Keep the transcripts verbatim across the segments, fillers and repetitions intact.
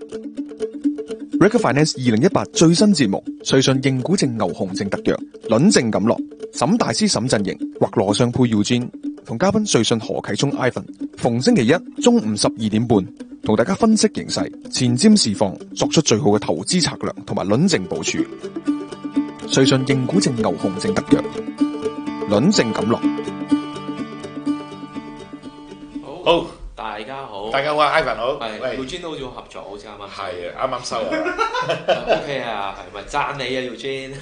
Rega Finance 二零一八最新節目，瑞信認股證牛熊證特約，輪證錦落，沈大師沈陣營或羅尚佩 Eugene 同嘉賓瑞信何啟聰 Ivan， 逢星期一中午十二點半，同大家分析形勢、前瞻市況，作出最好嘅投資策略同埋輪證部署。瑞信認股證牛熊證特約，輪證錦落。 好。 大家好， 大家好啊 ，Ivan 好， 係 Eugene 好似好合作，好似啱啱係啊，啱啱收啊 ，OK 啊，係咪讚你啊 Eugene？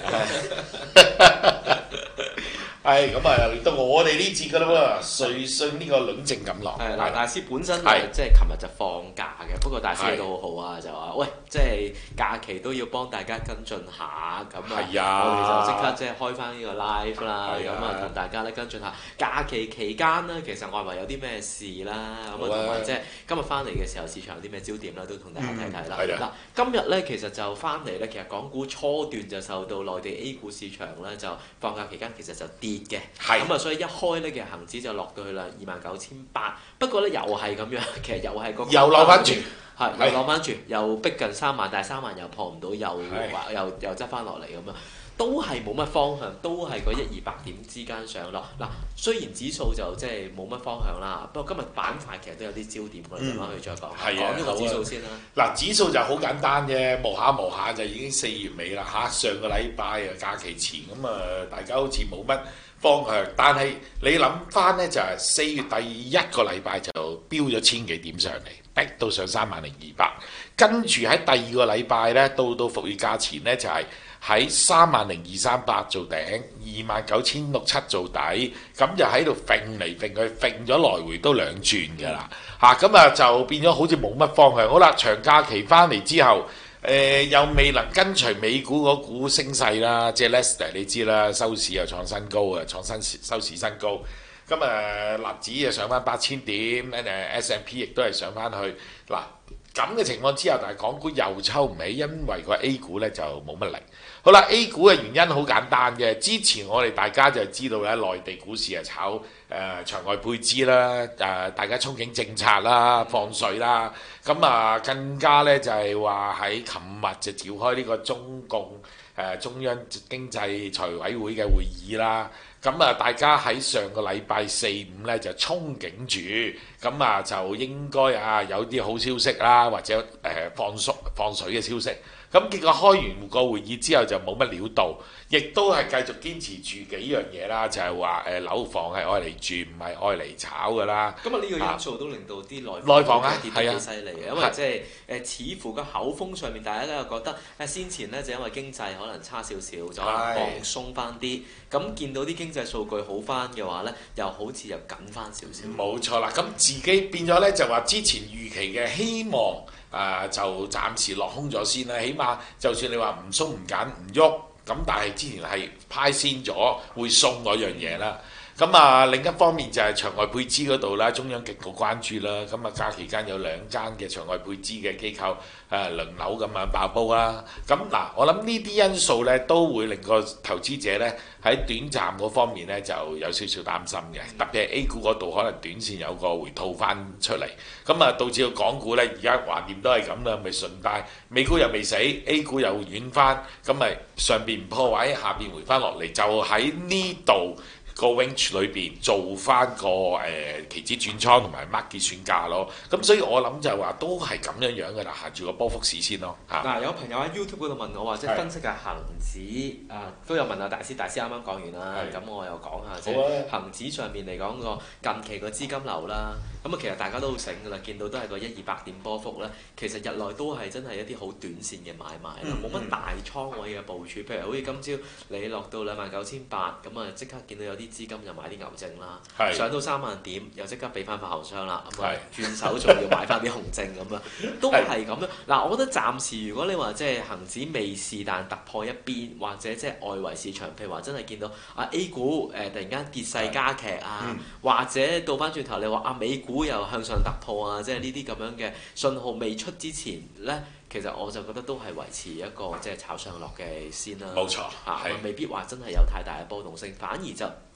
係咁啊，嚟到我哋呢節噶啦喎，瑞信呢個輪證錦落。 係嗱，大師本身係即係琴日就放假嘅，不過大師都好好啊，就話喂，即係假期都要幫大家跟進下，咁啊，我哋就即刻即係開翻呢個 live 啦，咁啊同大家咧跟進下假期期間咧，其實外圍有啲咩事啦，咁啊同埋即係今日翻嚟嘅時候，市場有啲咩焦點啦，都同大家睇睇啦。嗱，今日咧其實就翻嚟咧，其實港股初段就受到內地 A 股市場咧就放假期間其實就跌嘅，咁啊所以一開咧嘅恆指就落到去啦二萬九千八，不過咧又係咁樣，其實又係個又扭翻轉， 係又扭翻轉，又逼近三萬，但係三萬又破唔到，又又又執翻落嚟咁樣。都係冇乜方向，都係個一二百點之間上落。嗱，雖然指數就即係冇乜方向啦，不過今日板塊其實都有啲焦點，我哋慢慢去再講。講呢個指數先啦。 嗱，指數就好簡單啫，磨下磨下就已經四月尾啦嚇。上個禮拜啊假期前咁啊，大家好似冇乜方向，但係你諗翻咧就係四月第一個禮拜就飆咗千幾點上嚟，逼到上三萬零二百，跟住喺第二個禮拜咧到到復活假前咧就係、是。喺三萬零二三八做頂，二萬九千六七做底，咁就喺度揈嚟揈去，揈咗來回都兩轉㗎啦，嚇咁啊就變咗好似冇乜方向。好啦，長假期翻嚟之後，誒、呃、又未能跟隨美股嗰股升勢啦，即係 Lester 你知啦，收市又創新高啊，創新收市新高。咁啊，納指啊上翻八千點，誒 S and P 亦都係上翻去嗱。咁嘅情況之下，但係港股又抽唔起，因為個 A 股咧就冇乜力。好啦 ，A 股嘅原因好簡單嘅，之前我哋大家就知道咧，內地股市係炒誒、呃、場外配資啦，誒、呃、大家憧憬政策啦、放水啦，咁啊更加咧就係話喺琴日就召開呢個中共誒、呃、中央經濟財委會嘅會議啦。咁啊，大家喺上個禮拜四五咧就憧憬住，咁啊就應該啊有啲好消息啦，或者誒、呃、放縮放水嘅消息。咁結果開完個會議之後就冇乜料到，亦都係繼續堅持住幾樣嘢啦，就係話誒樓房係愛嚟住，唔係愛嚟炒㗎啦。 咁啊呢個因素都令到啲內內房啊跌得幾犀利嘅，因為即係誒似乎個口風上面，大家都有覺得誒先前咧就因為經濟可能差少少，就可能放鬆翻啲。咁見到啲經濟數據好翻嘅話咧，又好似又緊翻少少。 冇錯啦，咁自己變咗咧就話之前預期嘅希望。誒、呃、就暫時落空咗先啦，起碼就算你話唔鬆唔緊唔喐，咁但係之前係派先咗會鬆嗰樣嘢啦。咁啊另一方面就係場外配資嗰度啦，中央極度關注啦。咁啊假期間有兩間嘅場外配資嘅機構誒輪流咁樣爆煲啦。咁嗱，我諗呢啲因素咧都會令個投資者咧喺短暫嗰方面咧就有少少擔心嘅，特別係 A 股嗰度可能短線有個回吐翻出嚟，咁啊導致個港股咧而家橫掂都係咁啦，咪順帶美股又未死 ，A 股又軟翻，咁咪上邊唔破位，下邊回翻落嚟，就喺呢度。個 range 裏邊做翻個誒、呃、期指轉倉同埋 mark 結算價咯，咁所以我諗就係話都係咁樣樣嘅啦，行住個波幅市先咯嚇。 嗱、啊、有朋友喺 YouTube 嗰度問我話，即係分析下恆指啊，都有問下大師，大師啱啱講完啦，咁我又講下即係恆指上面嚟講個近期個資金流啦，咁啊其實大家都好醒㗎啦，見到都係個一二百點波幅咧，其實日內都係真係一啲好短線嘅買賣啦，冇乜、嗯、大倉位嘅部署，譬如好似今朝你落到兩萬九千八，咁啊即刻見到有啲資金就買啲牛證啦，是上到三萬點又即刻俾翻發行商啦，咁啊轉手仲要買翻啲熊證咁啊，都係咁樣。嗱，我覺得暫時如果你話即係恆指未是但突破一邊，或者即係外圍市場，譬如話真係見到啊 A 股誒、呃、突然間跌勢加劇啊，嗯、或者倒翻轉頭你話啊美股又向上突破啊，即係呢啲咁樣嘅信號未出之前咧。其實我就覺得都係維持一個即係炒上落嘅先啦， 冇錯， 嚇，未必話真係有太大嘅波動性，反而就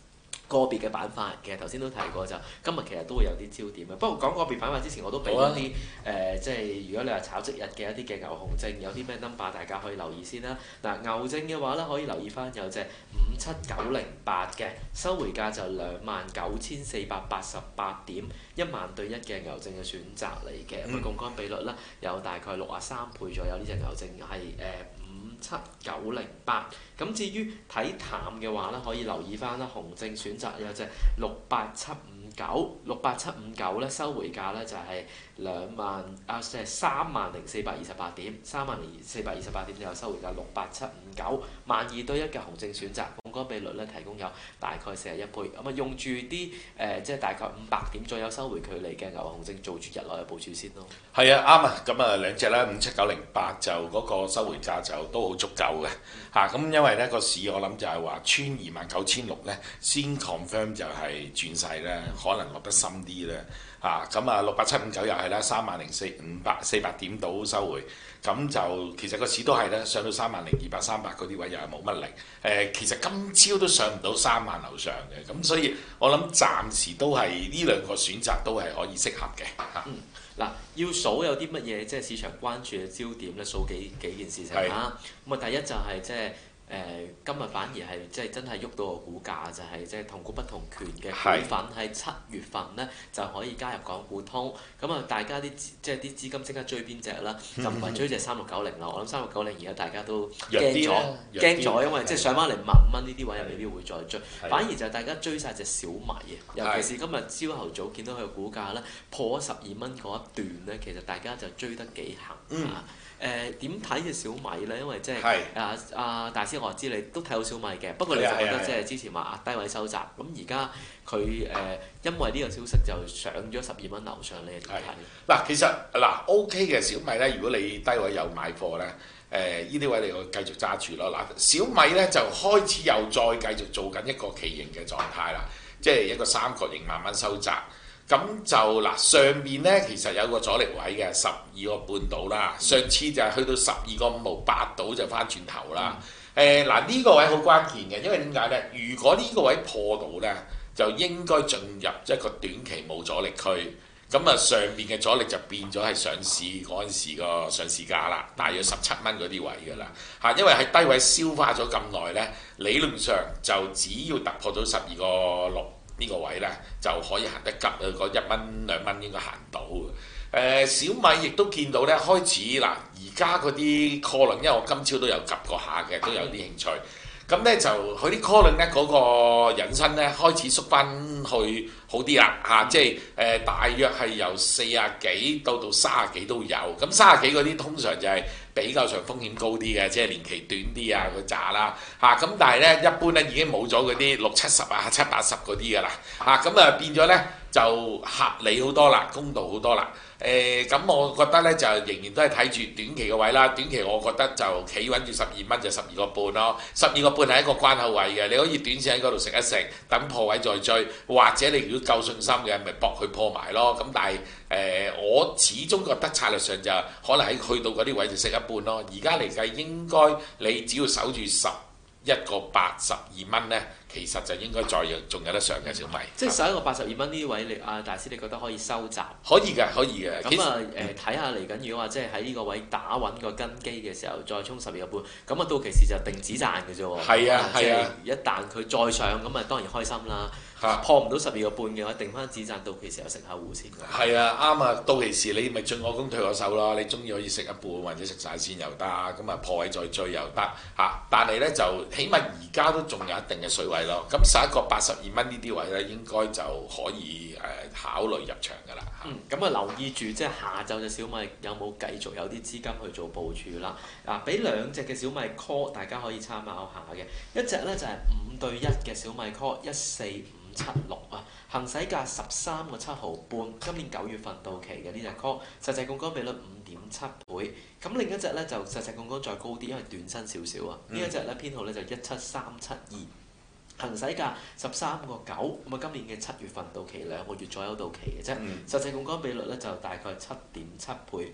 個別嘅板塊，其實頭先都提過就今日其實都會有啲焦點嘅。不過講個別板塊之前，我都俾咗啲誒，即係如果你話炒即日嘅一啲嘅牛熊證，有啲咩 number 大家可以留意先啦。嗱，牛證嘅話咧，可以留意翻有隻五七九零八嘅收回價就兩萬九千四百八十八點，一萬對一嘅牛證嘅選擇嚟嘅。咁槓桿比率咧有大概六啊三倍左右，呢隻牛證係誒。七九零八，咁至於睇淡嘅話咧，可以留意翻啦。熊證選擇有隻六八七五九，六八七五九咧收回價咧就係兩萬啊，即係三萬零四百二十八點，三萬零四百二十八點就有收回價六八七五九，萬二對一嘅熊證選擇，槓桿比率咧提供有大概四十一倍，咁啊用住啲誒即係大概五百點左右收回距離嘅牛熊證做住日內嘅部署先咯。 係啊，啱啊，咁啊兩隻啦，五七九零八就嗰個收回價就都好足夠嘅嚇，咁、啊、因為咧個市我諗就係話穿二萬九千六咧，先 confirm 就係轉勢咧，可能落得深啲咧嚇，咁啊六八七五九又係啦，三萬零四五百四百點到收回，咁就其實個市都係咧，上到三萬零二百三百嗰啲位又係冇乜力，誒、呃、其實今朝都上唔到三萬樓上嘅，咁所以我諗暫時都係呢兩個選擇都係可以適合嘅嚇。 嗯嗱，要數有啲乜嘢即係市場關注嘅焦點咧，數幾幾件事情啦。咁啊，第一就係即係誒今日反而係即係真係喐到個股價，就係即係同股不同權嘅股份喺七月份咧就可以加入港股通。咁啊，大家啲即係啲資金即刻追邊隻啦？就唔係追隻三六九零啦。我諗三六九零而家大家都驚咗，驚咗，因為即係上翻嚟萬五蚊呢啲位又未必會再追。反而就係大家追晒隻小米嘅，尤其是今日朝頭早見到佢嘅股價咧破咗十二蚊嗰一段咧，其實大家就追得幾行啊！誒點睇隻小米咧？因為即係啊啊大師，我知你都睇到小米嘅，不過你就覺得即係之前話壓低位收集，咁而家佢誒因為呢個消息就上咗十二蚊樓上，你係點睇？ 嗱，其實嗱 OK 嘅小米咧，如果你低位有買貨咧，誒呢啲位你我繼續揸住咯。嗱，小米咧就開始又再繼續做緊一個旗形嘅狀態啦，即係一個三角形慢慢收窄。咁就嗱上面咧，其實有個阻力位嘅十二個半度啦。上次就係去到十二個五毫八度就翻轉頭啦。誒嗱呢個位好關鍵嘅，因為點解咧？如果呢個位破到咧，就應該進入一個短期冇阻力區。咁啊上面嘅阻力就變咗係上市嗰陣時個上市價啦，大約十七蚊嗰啲位㗎啦嚇。因為喺低位消化咗咁耐咧，理論上就只要突破到十二個六。呢個位咧就可以行得急啊！個一蚊兩蚊應該行到。誒、呃、小米亦都見到咧開始嗱，而家嗰啲 call 輪，因為我今朝都有及過下嘅，都有啲興趣。咁咧就佢啲 call 輪咧嗰個引申咧開始縮翻去好啲啦嚇，即係誒、呃、大約係由四啊幾到到三啊幾都有。咁三啊幾嗰啲通常就係比較上風險高啲嘅，即係年期短啲啊嗰扎啦嚇。咁但係咧一般咧已經冇咗嗰啲六七十啊七八十嗰啲㗎啦嚇。咁啊變咗咧就合理好多啦，公道好多啦。誒咁、呃、我覺得咧就仍然都係睇住短期嘅位啦。短期我覺得就企穩住十二蚊就十二個半咯。十二個半係一個關口位嘅，你可以短線喺嗰度食一食，等破位再追，或者你如果夠信心嘅，咪搏佢破埋咯。咁但係誒、呃，我始終覺得策略上就可能喺去到嗰啲位就食一半咯。而家嚟計應該你只要守住十一個八十二蚊咧，其實就應該再有仲有得上嘅小米。 即係十一個八十二蚊呢位，你啊大師你覺得可以收集？ 可以嘅，可以嘅。 咁啊誒睇下嚟緊，如果話即係喺呢個位打穩個根基嘅時候，再衝十二個半，咁啊到期時就定止賺嘅啫喎。 係啊係啊， 一旦佢再上，咁啊當然開心啦。破唔到十二個半嘅話，定翻止賺，到期時又食下糊先。 係啊，啱啊！到期時你咪進我攻退我守咯。你中意可以食一半或者食晒先又得，咁啊破位再追又得嚇。但係咧就起碼而家都仲有一定嘅水位咯。咁十一個八十二蚊呢啲位咧，應該就可以誒、呃、考慮入場㗎啦。 嗯，咁啊留意住即係下晝嘅小米有冇繼續有啲資金去做部署啦。嗱、啊，俾兩隻嘅小米 call 大家可以參考下嘅。一隻咧就係、是、五對一嘅小米 call 一四五七六啊，行使價十三個七毫半，今年九月份到期嘅呢隻 call，實際槓桿比率五點七倍。咁另一隻咧就實際槓桿再高啲，因為短身少少啊。嗯、呢一隻咧編號咧就一七三七二，行使價十三個九，咁啊今年嘅七月份到期，兩個月左右到期嘅啫。嗯、實際槓桿比率咧就大概七點七倍。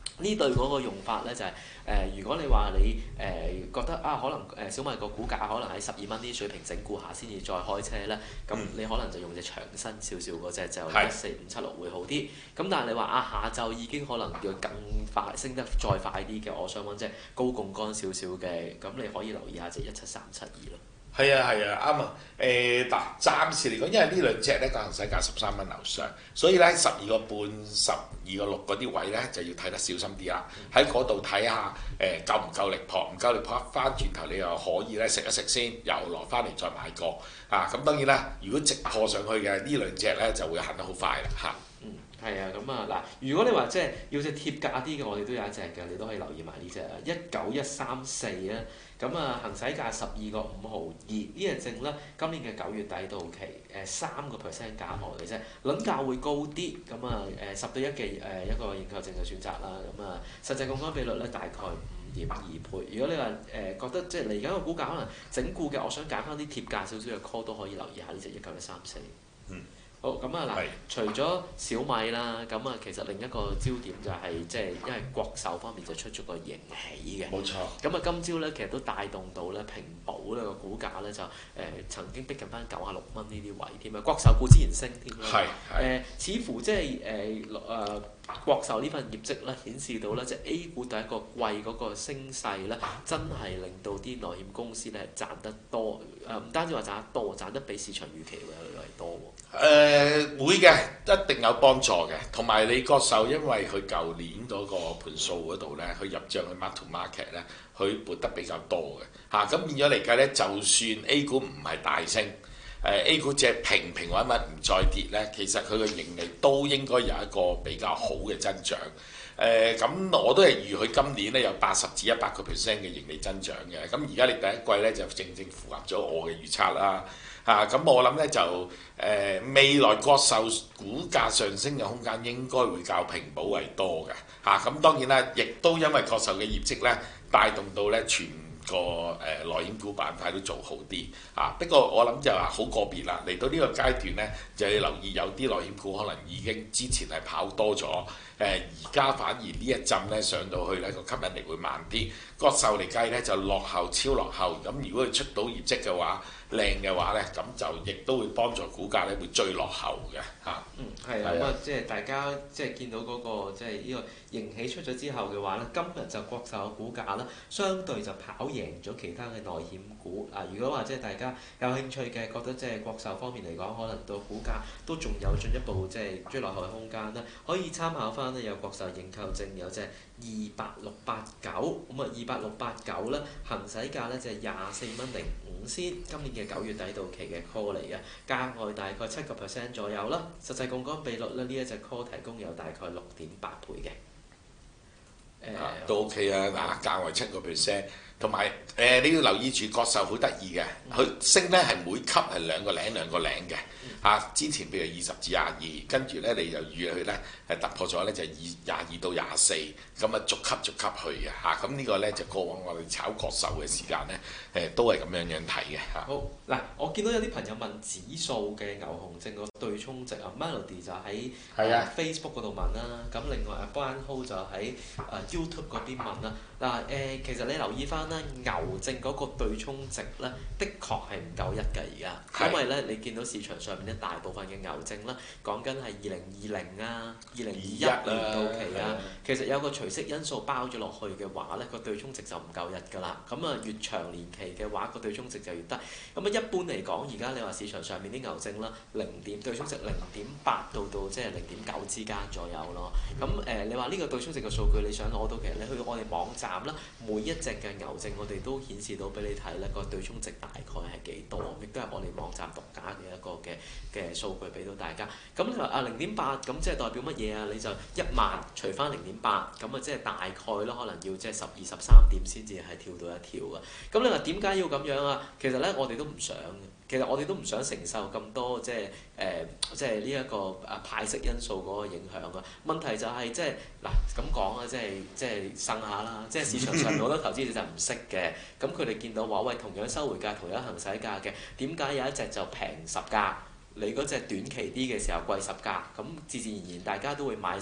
呢對嗰個用法咧就係、是、誒、呃，如果你話你誒、呃、覺得啊，可能誒、呃、小米個股價可能喺十二蚊呢啲水平整固下先至再開車咧，咁你可能就用隻長身少少嗰隻就一四五七六會好啲。咁但係你話啊，下晝已經可能要更快升得再快啲嘅，我想揾隻高槓桿少少嘅，咁你可以留意下隻一七三七二咯。 係啊係啊啱啊誒嗱，暫時嚟講，因為呢兩隻咧個行使價十三蚊樓上，所以咧十二個半、十二個六嗰啲位咧就要睇得小心啲啦。喺嗰度睇下誒夠唔夠力撲，唔夠力撲翻轉頭，你又可以咧食一食先，又落翻嚟再買過啊。咁當然啦，如果直破上去嘅呢兩隻咧就會行得好快啦嚇。 嗯，係啊，咁啊嗱，如果你話即係要隻貼價啲嘅，我哋都有一隻嘅，你都可以留意埋呢隻啊，一九一三四啊。咁啊，行使價十二個五毫二，呢隻證咧，今年嘅九月底到期，誒三個 percent 價內嘅啫，輪價會高啲，咁啊誒十對一嘅誒一個認購證嘅選擇啦，咁啊實際槓桿比率咧大概五點二倍。如果你話誒、呃、覺得即係嚟緊個股價可能整固嘅，我想揀翻啲貼價少少嘅 call 都可以留意下呢隻一九一三四。 嗯。 好咁啊嗱，除咗小米啦，咁啊其實另一個焦點就係即係因為國壽方面就出咗個盈喜嘅， 冇錯。 咁啊今朝咧其實都帶動到咧平保呢個股價咧就誒、呃、曾經逼近翻九啊六蚊呢啲位添啊，國壽股之前升添啦，誒、呃、似乎即係誒誒國壽呢份業績咧顯示到咧即係 A 股第一個季嗰個升勢咧真係令到啲內險公司咧賺得多，誒唔單止話賺得多，賺得比市場預期為為多喎。 誒、呃、會嘅，一定有幫助嘅。同埋你國壽，因為佢舊年嗰個盤數嗰度咧，佢入帳去 mark to market 咧，佢撥得比較多嘅嚇。咁、啊、變咗嚟計咧，就算 A 股唔係大升，誒、呃、A 股只平平穩穩唔再跌咧，其實佢嘅盈利都應該有一個比較好嘅增長。誒、呃、咁我都係預佢今年咧有八十至一百個 percent 嘅盈利增長嘅。咁而家你第一季咧就正正符合咗我嘅預測啦。啊，咁我諗咧就誒、呃、未來國壽股價上升嘅空間應該會較平保為多嘅嚇。咁、啊、當然啦，亦都因為國壽嘅業績咧帶動到咧全個誒、呃、內險股板塊都做好啲啊。不過我諗就話好個別啦，嚟到呢個階段咧就要留意有啲內險股可能已經之前係跑多咗，誒而家反而呢一陣咧上到去咧個吸引力會慢啲。國壽嚟計咧就落後超落後，咁如果佢出到業績嘅話，靚嘅話咧，咁就亦都會幫助股價咧會追落後嘅嚇。 嗯，係啊，咁啊，即係大家即係見到嗰個即係呢個盈喜出咗之後嘅話咧，今日就國壽嘅股價咧，相對就跑贏咗其他嘅內險股。嗱，如果話即係大家有興趣嘅，覺得即係國壽方面嚟講，可能到股價都仲有進一步即係追落後嘅空間啦，可以參考翻咧有國壽認購證有隻二八六八九，咁啊二八六八九咧行使價咧就係廿四蚊零五仙，今年嘅九月底到期嘅 call 嚟嘅，價外大概七個 percent 左右啦，實際槓桿比率咧呢一隻 call 提供有大概六點八倍嘅。誒、 啊、都 OK 啊，嗱價為七個 percent，同埋誒你要留意住國壽好得意嘅，佢、嗯、升咧係每級係兩個零兩個零嘅嚇、啊。之前譬如二十至廿二，跟住咧你就預佢咧係突破咗咧就二廿二到廿四，咁啊逐級逐級去嘅嚇。咁、啊、呢個咧就過往我哋炒國壽嘅時間咧誒、啊、都係咁樣樣睇嘅嚇。 好嗱，我見到有啲朋友問指數嘅牛熊證個對沖值啊 ，Melody 就喺、呃、Facebook 嗰度問啦，咁另外阿 Brian Ho 就喺誒、呃、YouTube 嗰邊問啦。嗱、呃、誒，其實你留意翻咧牛證嗰個對沖值咧，的確係唔夠一嘅而家，因為咧你見到市場上面咧大部分嘅牛證啦，講緊係二零二零啊、二零二一年到期啊，其實有個除息因素包咗落去嘅話咧，個對沖值就唔夠一㗎啦。咁啊越長年期嘅話，個對沖值就越低。咁啊一般嚟講，而家你話市場上面啲牛證啦，零點對沖值零點八到到即係零點九之間左右咯。咁誒、呃，你話呢個對沖值嘅數據你想攞到，其實你去到我哋網站啦，每一隻嘅牛證我哋都顯示到俾你睇咧，個對沖值大概係幾多，亦都係我哋網站獨家嘅一個嘅嘅數據俾到大家。咁你話啊零點八，咁即係代表乜嘢啊？你就一萬除翻零點八，咁啊即係大概咯，可能要即係十二十三點先至係跳到一跳啊。咁你話點解要咁樣啊？其實咧我哋都唔想嘅。其實我哋都唔想承受咁多即係誒、呃、即係呢一個誒派息因素嗰個影響啊。問題就係、是、即係嗱咁講啊，即係即係呻下啦。即係市場上好多投資者就唔識嘅，咁佢哋見到話喂，同樣收回價、同樣行使價嘅，點解有一隻就平十價？你嗰隻短期啲嘅時候貴十價，咁自自然然大家都會買晒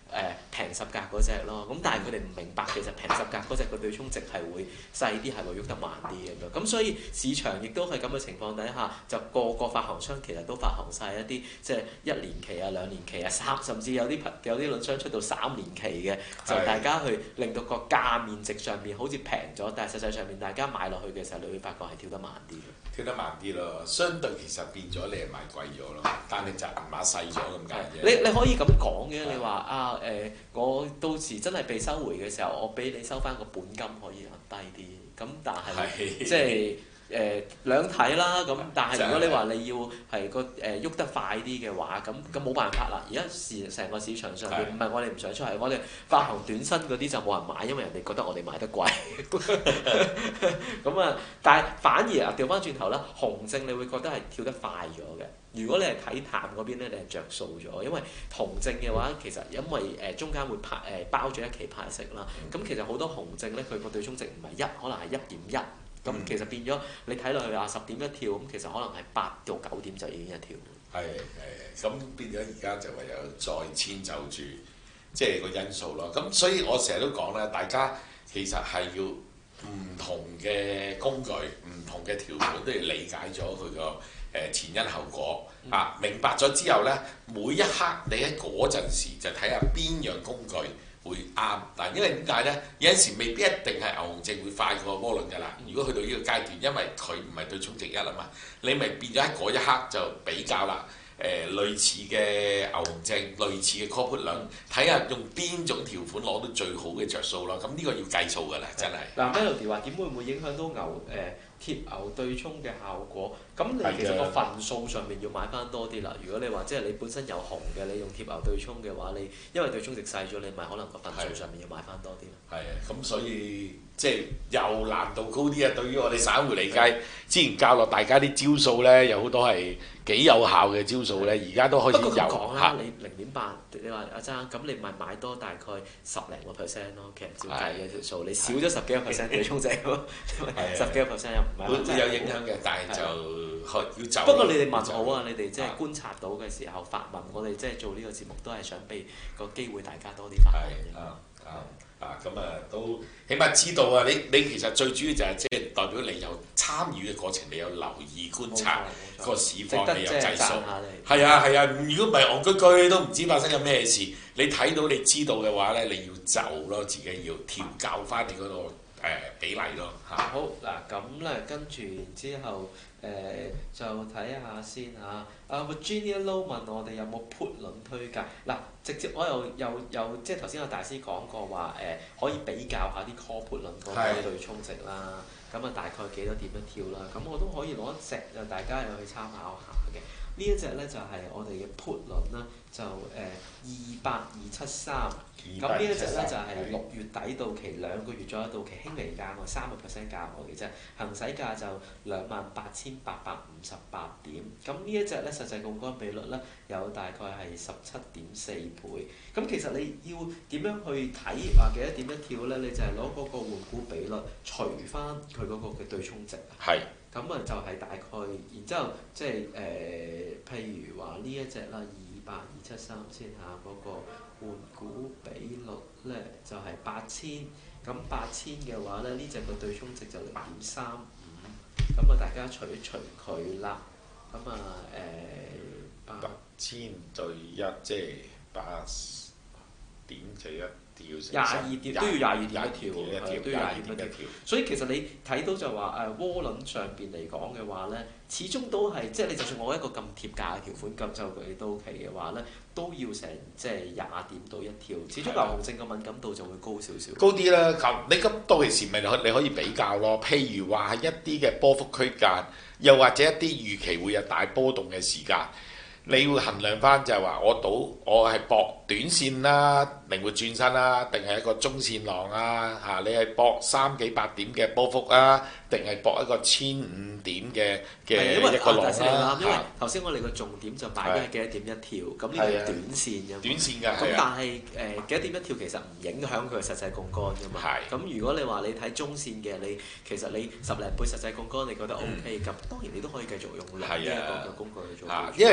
平十格嗰只咯。咁但係佢哋唔明白其實平十格嗰隻個對沖值係會細啲，係會喐得慢啲咁樣。咁所以市場亦都係咁嘅情況底下，就個個發行商其實都發行晒一啲即係一年期啊、兩年期啊、三甚至有啲有啲輪商出到三年期嘅，就大家去令到個價面值上面好似平咗，但係實際上面大家買落去嘅時候，你會發覺係跳得慢啲嘅。 跳得慢啲咯，相對其實變咗你係買貴咗咯，但係就銀碼細咗咁解啫。 你你可以咁講嘅，你話啊誒，我到時真係被收回嘅時候，我俾你收翻個本金可以低啲，咁但係即係。誒兩睇啦，咁但係如果你話你要係個誒喐得快啲嘅話，咁咁冇辦法啦。而家市成個市場上邊唔係我哋唔想出，係我哋發行短身嗰啲就冇人買，因為人哋覺得我哋買得貴。咁啊，但係反而啊調翻轉頭啦，紅證你會覺得係跳得快咗嘅。如果你係睇淡嗰邊咧，你係着數咗，因為紅證嘅話其實因為誒中間會派誒包咗一期派息啦，咁其實好多紅證咧佢個對沖值唔係一，可能係一點一。咁、嗯、其實變咗你睇落去啊十點一跳，咁其實可能係八到九點就已經一跳。係係，咁變咗而家就唯有再遷就住，即係個因素咯。咁所以我成日都講咧，大家其實係要唔同嘅工具、唔同嘅條款都要理解咗佢個誒前因後果、嗯、啊，明白咗之後咧，每一刻你喺嗰陣時就睇下邊樣工具會啱，但因為點解咧？有陣時未必一定係牛熊證會快過窩輪㗎啦。如果去到呢個階段，因為佢唔係對沖值一啊嘛，你咪變咗喺嗰一刻就比較啦。誒、呃、類似嘅牛熊證，類似嘅 call put 輪，睇下用邊種條款攞到最好嘅着數咯。咁呢個要計數㗎啦，真係。嗱 Melody 話點會唔會影響到牛誒？呃貼牛對沖嘅效果，咁你其實個份數上面要買翻多啲啦。如果你話即係你本身有紅嘅，你用貼牛對沖嘅話，你因為對沖值細咗，你咪可能個份數上面要買翻多啲。 係啊，咁所以即係又難度高啲啊！對於我哋散戶嚟計，之前教落大家啲招數咧，有好多係幾有效嘅招數咧，而家都開始有。不過咁講啦，你零點八，你話阿爭，咁你咪買多大概十零個 percent 咯。其實照計嘅條數，你少咗十幾個 percent 對沖值，十幾個 percent 又唔係。 會有影響嘅，但係就要走。 不過你哋問好啊，你哋即係觀察到嘅時候發問，我哋即係做呢個節目都係想俾個機會大家多啲發問嘅。 啊啊啊！咁啊都起碼知道啊！你你其實最主要就係即係代表你有參與嘅過程，你有留意觀察個市況，你有計數。係啊係啊！如果唔係戇居居都唔知發生緊咩事，你睇到你知道嘅話咧，你要就咯，自己要調校翻你嗰度。誒、呃、比例咯嚇。 好嗱，咁咧跟住然之後誒、呃、就睇下先嚇。啊 Virginia Low 問我哋有冇 put 輪推介嗱、啊，直接我又又又即係頭先阿大師講過話誒、呃，可以比較下啲 call put 輪嗰啲對沖值啦。咁啊大概幾多點一跳啦？咁我都可以攞一隻就大家又去參考下嘅。呢一隻咧就係、是、我哋嘅 put 輪啦，就誒二八二七三。咁呢一隻咧就係、是、六月底到期，兩個月左右到期，輕微價外三個 percent 價外嘅啫。行使價就兩萬八千八百五十八點。咁呢一隻咧實際槓桿比率咧有大概係十七點四倍。咁其實你要點樣去睇話幾多點一跳咧？你就係攞嗰個換股比率除翻佢嗰個嘅對沖值。 係。 咁啊就係大概，然之後即係誒，譬如話呢一隻啦，二八二七三先下嗰個換股比率咧就係八千，咁八千嘅話咧呢隻個對沖值就零點三五，咁啊大家除一除佢啦，咁啊誒八千對一即係八點就一。 廿二點都要廿二點一跳，都要廿二點一跳。所以其實你睇到就話誒窩輪上邊嚟講嘅話咧，始終都係即係你就算我一個咁貼價嘅條款咁就佢到期嘅話咧，都要成即係廿點到一跳。始終牛熊證嘅敏感度就會高少少。 高啲啦，咁你咁到期時咪你可你可以比較咯。譬如話係一啲嘅波幅區間，又或者一啲預期會有大波動嘅時間。你要衡量翻就係話，我賭我係搏短線啦，靈活轉身啦，定係一個中線浪啊？嚇，你係搏三幾百點嘅波幅啊，定係搏一個千五點嘅嘅一個浪啦？ 因為頭先我哋個重點就擺咗係幾多點一跳，咁呢個係短線嘅。 短線㗎。 咁但係誒幾多點一跳其實唔影響佢實際槓桿㗎嘛。係。咁如果你話你睇中線嘅，你其實你十零倍實際槓桿，你覺得 O K，咁當然你都可以繼續用呢一個嘅工具去做。 因為兩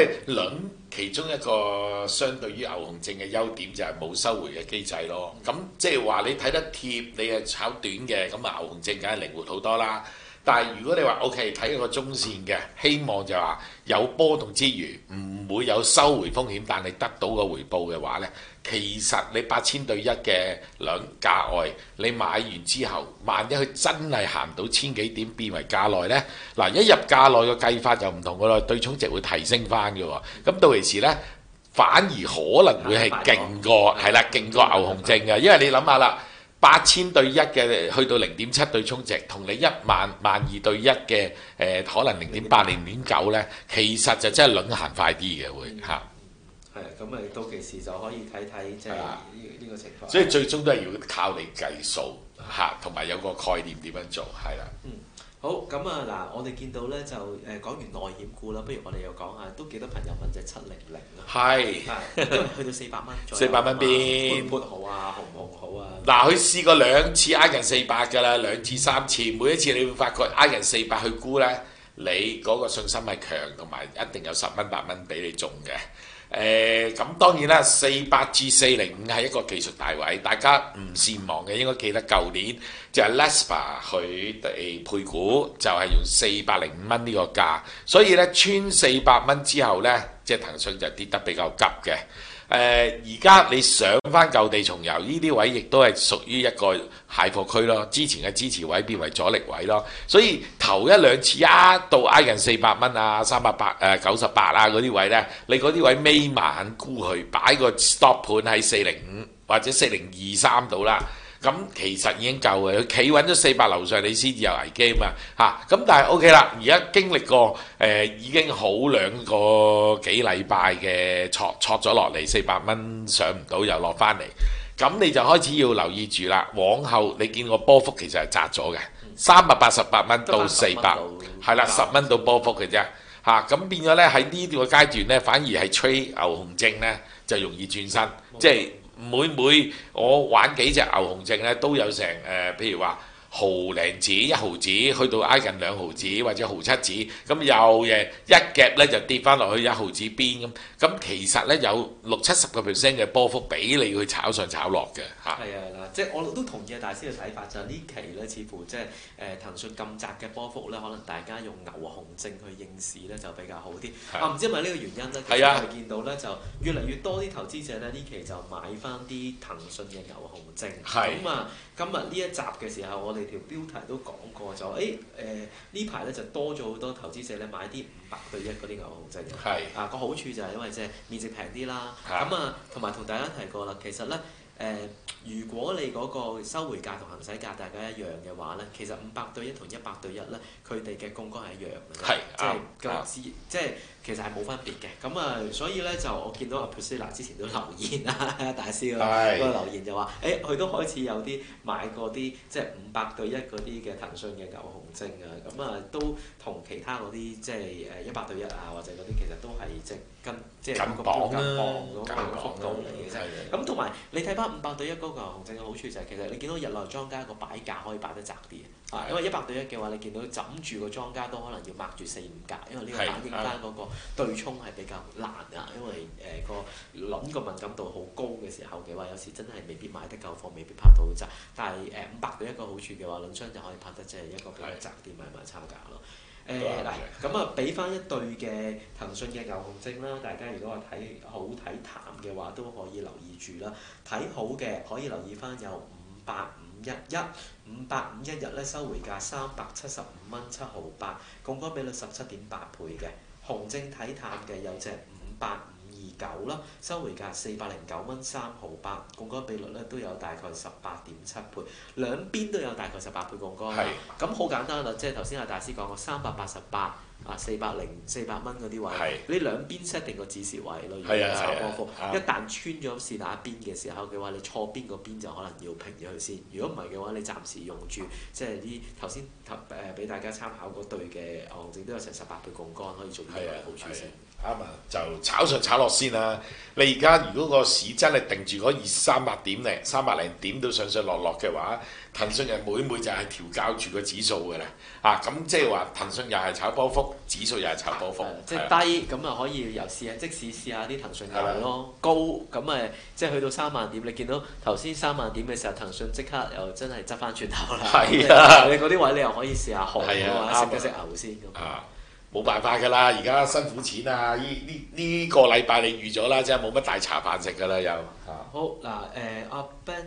輪其中一個相對於牛熊證嘅優點就係冇收回嘅機制咯。咁即係話你睇得貼，你係炒短嘅，咁啊牛熊證梗係靈活好多啦。但係如果你話 OK 睇一個中線嘅，希望就話有波動之餘，唔會有收回風險，但係得到個回報嘅話呢，其實你八千對一嘅兩價外，你買完之後，萬一佢真係行到千幾點變為價內呢，嗱一入價內嘅計法就唔同噶啦，對沖值會提升翻嘅喎，咁到時呢，反而可能會係勁過係啦，勁過牛熊證嘅，因為你諗下啦。八千對一嘅去到零點七對沖值，同你一萬萬二對一嘅誒、呃、可能零點八零點九咧，其實就真係輪行快啲嘅會嚇。 係啊，咁咪到期時就可以睇睇即係呢呢個情況。 所以最終都係要靠你計數嚇，同埋有個概念點樣做係啦。 嗯。好咁啊！嗱，我哋見到咧就誒講完內險股啦，不如我哋又講下，都幾多朋友問隻七零零啊？ 係， 因為去到四百蚊左右， 四百蚊邊？ 盤好啊，紅唔紅好啊？ 嗱，佢試過兩次挨近四百㗎啦，兩至三次，每一次你會發覺挨近四百去估咧，你嗰個信心係強，同埋一定有十蚊八蚊俾你中嘅。誒咁、呃、當然啦，四百至四零五係一個技術大位，大家唔善忘嘅應該記得舊年就係 Lespa 佢哋配股就係用四百零五蚊呢個價，所以咧穿四百蚊之後咧，即係騰訊就跌得比較急嘅。誒而家你上翻舊地重遊，呢啲位亦都係屬於一個蟹貨區咯。之前嘅支持位變為阻力位咯，所以頭一兩次一到挨近四百蚊啊、三百八誒九十八啊嗰啲位呢，你嗰啲位眯埋眼沽佢，擺個 stop 盤喺四零五或者四零二三度啦。咁其實已經夠嘅，佢企穩咗四百樓上，你先至有危機嘛嚇。咁、啊、但係 O K 啦，而家經歷過誒、呃、已經好兩個幾禮拜嘅挫挫咗落嚟，四百蚊上唔到又落翻嚟，咁你就開始要留意住啦。往後你見個波幅其實係窄咗嘅，三百八十八蚊到四百，係啦，十蚊到波幅嘅啫嚇。咁、啊、變咗咧喺呢段嘅階段咧，反而係吹牛熊證咧就容易轉身，即係。每每我玩幾隻牛熊證咧，都有成誒、呃，譬如話毫零子、一毫子，去到挨近兩毫子或者毫七子，咁又誒一夾咧就跌翻落去一毫子邊咁。咁其實咧有六七十個 percent 嘅波幅俾你去炒上炒落嘅嚇。係啊嗱，即係我都同意大師嘅睇法，就係、是、呢期咧，似乎即係誒騰訊咁窄嘅波幅咧，可能大家用牛熊證去應市咧就比較好啲。啊，唔知係咪呢個原因咧？其實我哋見到咧就越嚟越多啲投資者咧呢期就買翻啲騰訊嘅牛熊證。係咁啊，今日呢一集嘅時候，我哋條標題都講過就誒誒呢排咧就多咗好多投資者咧買啲五百對一嗰啲牛熊證。係啊，個好處就係因為即係面值平啲啦。咁啊，同埋同大家提過啦，其實咧。誒、呃，如果你嗰個收回價同行使價大家一樣嘅話咧，其實五百對一同一百對一咧，佢哋嘅槓桿係一樣嘅，係即係個資，即係其實係冇分別嘅。咁啊，所以咧就我見到阿 Priscilla 之前都留言啊，大師嗰個留言就話：誒、欸，佢都開始有啲買過啲即係五百對一嗰啲嘅騰訊嘅牛熊證啊。咁啊，都同其他嗰啲即係誒一百對一啊，或者嗰啲其實都係即係跟即係嗰個標價磅嗰個幅度嚟嘅啫。咁同埋你睇翻五百對一嗰個牛熊證嘅好處就係其實你見到日內莊家個擺價可以擺得窄啲嘅，啊，因為一百對一嘅話你見到枕住個莊家都可能要擘住四五格，因為呢個反映翻嗰個對沖係比較難啊，因為誒個輪個敏感度好高嘅時候嘅話，有時真係未必買得夠貨，未必拍到好窄。但係誒五百對一個好處嘅話，輪商就可以拍得即係一個比較窄啲買賣差價咯。誒嗱，咁啊俾翻一對嘅騰訊嘅牛熊證啦，大家如果話睇好睇淡嘅話，都可以留意住啦。睇好嘅可以留意翻有五八五一一，五八五一日咧收回價三百七十五蚊七毫八，槓桿比率十七點八倍嘅。熊證睇淡嘅有隻五八五二九啦，收回價四百零九蚊三毫八，槓桿比率咧都有大概十八點七倍，兩邊都有大概十八倍槓桿。咁好簡單啦，即係頭先阿大師講過三百八十八啊，四百零四百蚊嗰啲位，你兩邊 set 定個指示位咯。如果炒波幅，一旦穿咗是哪一邊嘅時候嘅話，你錯邊嗰邊就可能要平咗佢先。如果唔係嘅話，你暫時用住即係啲頭先誒俾大家參考嗰對嘅牛熊證都有成十八倍槓桿，可以做呢個好處先。 啱啊，就炒上炒落先啦。你而家如果個市真係定住嗰二三百點零三百零點都上上落落嘅話，騰訊又每每就係調校住個指數嘅啦。啊，咁即係話騰訊又係炒波幅，指數又係炒波幅。 即係低咁啊，可以由試下即時試下啲騰訊嘅咯。高咁誒，即係去到三萬點，你見到頭先三萬點嘅時候，騰訊即刻又真係執翻轉頭啦。 係啊， 你嗰啲位你又可以試下紅係啊， 食一食牛先咁。 啊，冇辦法㗎啦，而家辛苦錢啊！呢呢呢個禮拜你預咗啦，真係冇乜大茶飯食㗎啦又。 好嗱誒，阿 Ben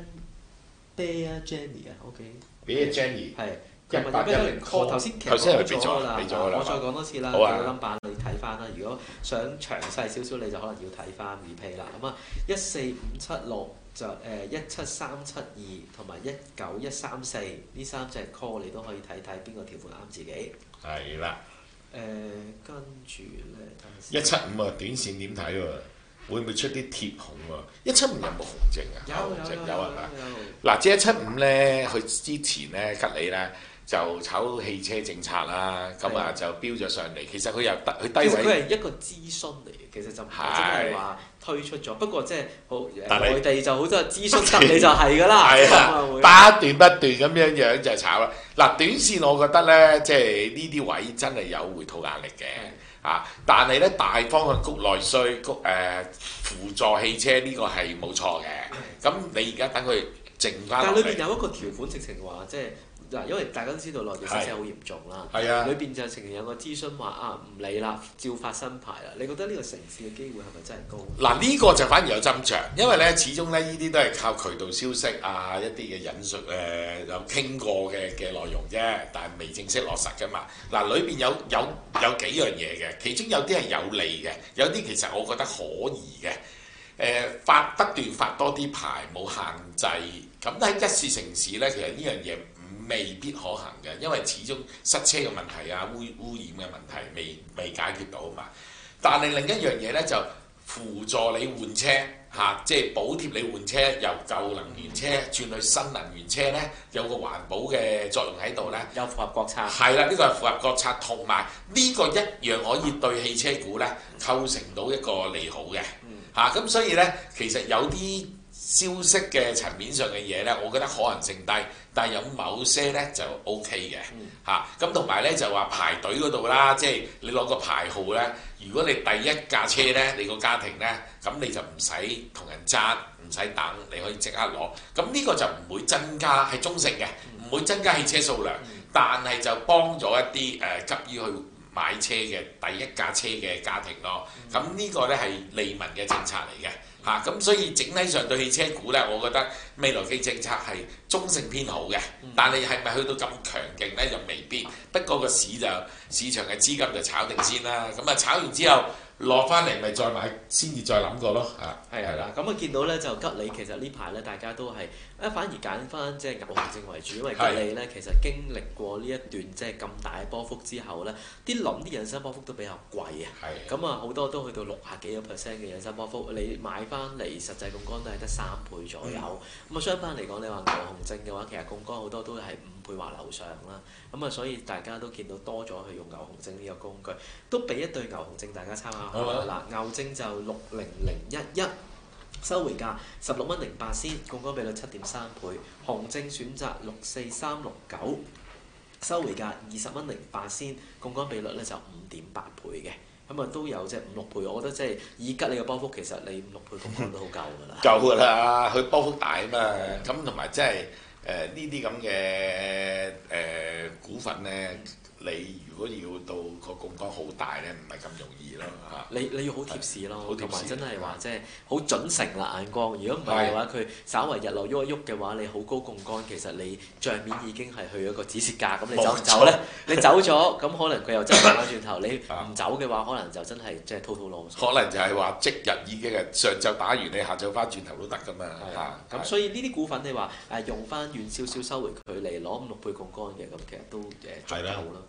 Bear Jenny 啊 ，OK。Bear Jenny 係。 一八一零 call 頭先頭先係俾咗啦， 俾咗啦。 我再講多次啦， 好啊。 個 number 你睇翻啦。如果想詳細少少，你就可能要睇翻 replay 啦。咁啊，一四五七六就誒一七三七二同埋一九一三四呢三隻 call 你都可以睇睇邊個條款啱自己。 係啦。 誒，跟住咧， 一七五啊，短線點睇喎？會唔會出啲貼紅喎？一七五有冇紅證啊？ 有有有有係咪？嗱，即係一七五咧，佢之前咧吉利咧就炒汽車政策啦，咁啊就飆咗上嚟。其實佢又低，佢低位。 其實佢係一個諮詢嚟嘅，其實就唔係真係話推出咗。不過即係好內地就好多諮詢得你就係㗎啦。 係啊，不斷不斷咁樣樣就炒啦。嗱，短線我覺得咧，即係呢啲位真係有回吐壓力嘅。啊！但係咧，大方向谷內需，谷誒、呃、輔助汽車呢個係冇錯嘅。咁你而家等佢靜翻落嚟。但係裏邊有一個條款，直情話即係嗱，因為大家都知道內地塞車好嚴重啦。係啊。裏邊就直情有個諮詢話啊，唔理啦，照發新牌啦。你覺得呢個城市嘅機會係咪真係高？嗱，呢個就反而有斟酌，因為咧始終咧呢啲都係靠渠道消息啊，一啲嘅引述誒、呃、有傾過嘅嘅內容啫，但係未正式落實㗎嘛。嗱，裏邊有有有幾樣嘢嘅，其中有啲係有利嘅，有啲其實我覺得可疑嘅。誒、呃、發不斷發多啲牌冇限制，咁喺一線城市咧，其實呢樣嘢未必可行嘅，因為始終塞車嘅問題啊、污污染嘅問題未未解決到嘛。但係另一樣嘢咧就輔助你換車嚇、啊，即係補貼你換車，由舊能源車轉去新能源車咧，有個環保嘅作用喺度咧。有符合國策。係啦，呢、這個係符合國策，同埋呢個一樣可以對汽車股咧構成到一個利好嘅嚇。咁、啊、所以咧，其實有啲消息嘅層面上嘅嘢咧，我覺得可能性低。但係有某些咧就 O K 嘅嚇，咁同埋咧就話排隊嗰度啦，即係你攞個牌號咧，如果你第一架車咧，你個家庭咧，咁你就唔使同人爭，唔使等，你可以即刻攞。咁呢個就唔會增加係中性嘅，唔會增加汽車數量，但係就幫咗一啲誒、呃、急於去買車嘅第一架車嘅家庭咯。咁呢個咧係利民嘅政策嚟嘅。嚇咁、啊、所以整體上對汽車股咧，我覺得未來嘅政策係中性偏好嘅，嗯、但係係咪去到咁強勁咧，就未必。不過個市就市場嘅資金就炒定先啦，咁啊炒完之後落翻嚟咪再買，先至再諗過咯。啊，係係啦。咁啊見到咧就吉利其實呢排咧大家都係啊反而揀翻即係牛熊證為主，因為吉利咧其實經歷過呢一段即係咁大嘅波幅之後咧，啲輪啲引伸波幅都比較貴啊。係。咁啊好多都去到六十幾個 percent 嘅引伸波幅，你買翻嚟實際槓桿都係得三倍左右。咁啊、嗯、相反嚟講，你話牛熊證嘅話，其實槓桿好多都係五倍或樓上啦。咁啊所以大家都見到多咗去用牛熊證呢個工具，都俾一對牛熊證大家參考。好啦，嗱，牛證就六零零一一，收回價十六蚊零八仙，槓桿比率七點三倍。熊證選擇六四三六九，收回價二十蚊零八仙，槓桿比率咧就五點八倍嘅。咁啊都有即係五六倍，我覺得即係以吉利嘅波幅，其實你五六倍槓桿都好夠㗎啦。夠㗎啦，佢波幅大啊嘛，咁同埋即係誒呢啲咁嘅誒股份咧。你如果要到個槓桿好大咧，唔係咁容易咯嚇。你你要好貼市咯，同埋真係話即係好準成啦眼光。如果唔係嘅話，佢稍為日落喐一喐嘅話，你好高槓桿，其實你帳面已經係去一個止蝕價。咁你走唔走咧？你走咗，咁可能佢又真係翻轉頭。你唔走嘅話，可能就真係即係滔滔浪。可能就係話即日已經係上晝打完，你下晝翻轉頭都得噶嘛嚇。咁所以呢啲股份你話誒用翻遠少少收回距離攞五六倍槓桿嘅，咁其實都誒足夠啦。